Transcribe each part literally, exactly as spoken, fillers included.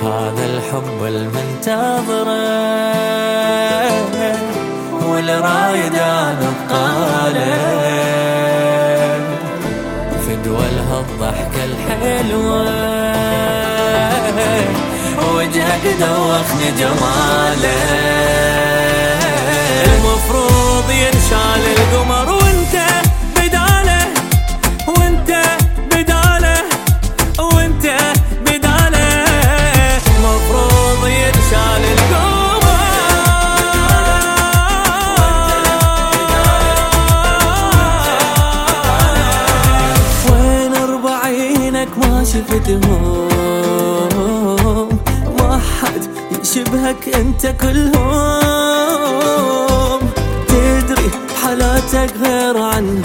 هذا الحب المنتظره والرايد انا بقاله فدوى لهالضحكة الحلوة وجهك دوخني جماله. المفروض ينشال القمر وانت بداله وانت بداله وانت بداله. مفروض ينشال القمر وين اربعينك ما شفتهم ما حد يشبهك انت كلهم تدري حالاتك غير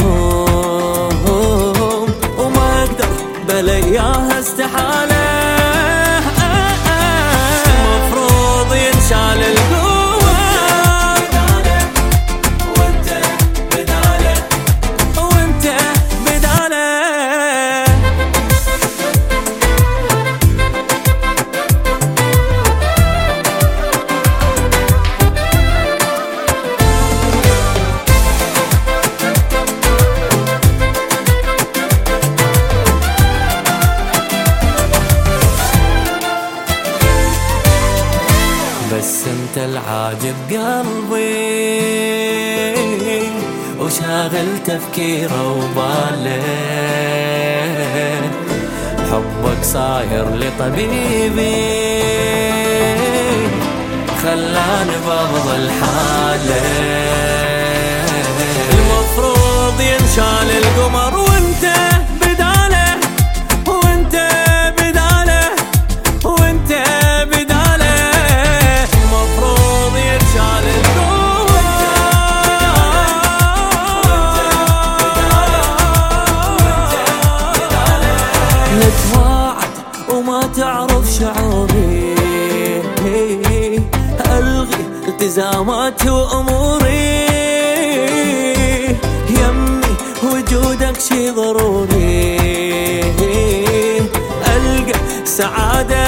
عنهم وما اقدر بلا اياها استحاله. المفروض ينشال القمر وانت بداله وانت بداله. بس انت العاجب قلبي وشاغل تفكيره وباله حبك صاير لطبيبي خلاني بفضل حاله. المفروض ينشال القمر وانت بداله وانت بداله وانت بداله. المفروض ينشال القمر نتواعد وما تعرف شعوري ألغي التزاماتي وأموري يمي وجودك شي ضروري ألقى سعادة